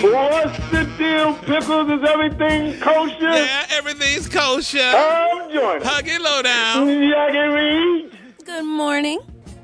What's the deal, Pickles? Is everything kosher? Yeah, everything's kosher. I'm joining. Huggy Lowdown. Jackie Reed. Good morning.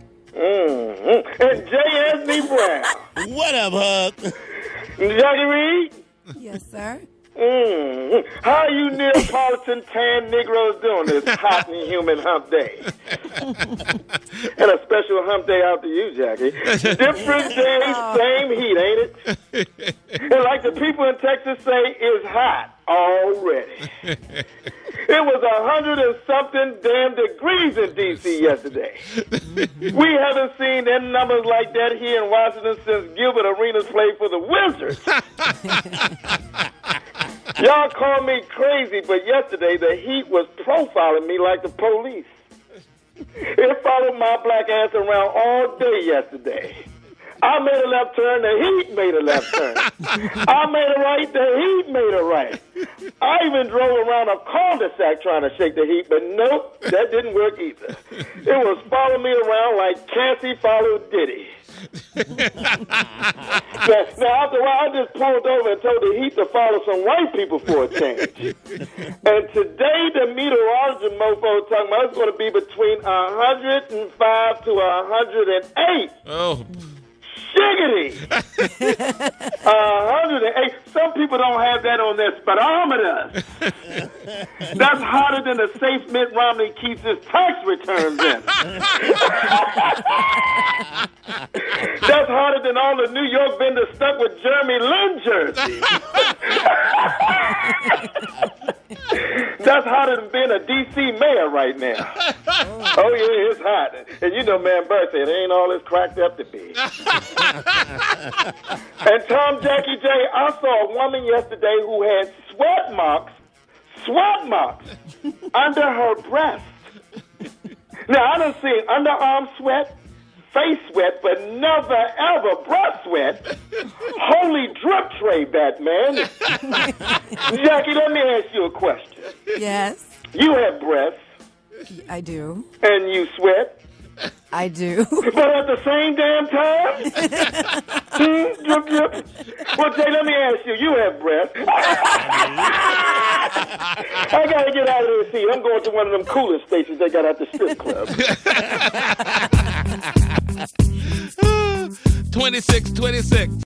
And J. Anthony Brown. What up, Hug? Jackie Reed. Yes, sir. How you Neapolitan tan Negroes doing this hot and humid hump day? And a special hump day out to you, Jackie. Different day, same heat, ain't it? And like the people in Texas say, it's hot already. It was 100 and something damn degrees in D.C. yesterday. We haven't seen them numbers like that here in Washington since Gilbert Arenas played for the Wizards. Y'all call me crazy, but yesterday the heat was profiling me like the police. It followed my black ass around all day yesterday. I made a left turn, the heat made a left turn. I made a right, the heat made a right. I even drove around a cul-de-sac trying to shake the heat, but nope, that didn't work either. It was following me around like Cassie followed Diddy. Now, after a while, I just pulled over and told the heat to follow some white people for a change. And today, the meteorologist mofo talking about it's going to be between 105 to 108. Oh. Shiggity! 108. Some people don't have that on their speedometer. That's hotter than the safe Mitt Romney keeps his tax returns in. That's hotter than all the New York vendors stuck with Jeremy Lin jerseys. That's hotter than being a D.C. mayor right now. Oh, yeah, it's hot. And you know, man, Burr said it ain't all it's cracked up to be. And Tom, Jackie J, I saw a woman yesterday who had sweat marks under her breast. Now, I done seen underarm sweat, face sweat, but never, ever breast sweat. Holy drip tray, Batman. Jackie, let me ask you a question. Yes, You have breasts, I do. and you sweat, I do. but at the same damn time? Drip, drip. Well, Jay, let me ask you. You have breasts. I got to get out of here. See, I'm going to one of them cooler stations they got at the strip club. 26.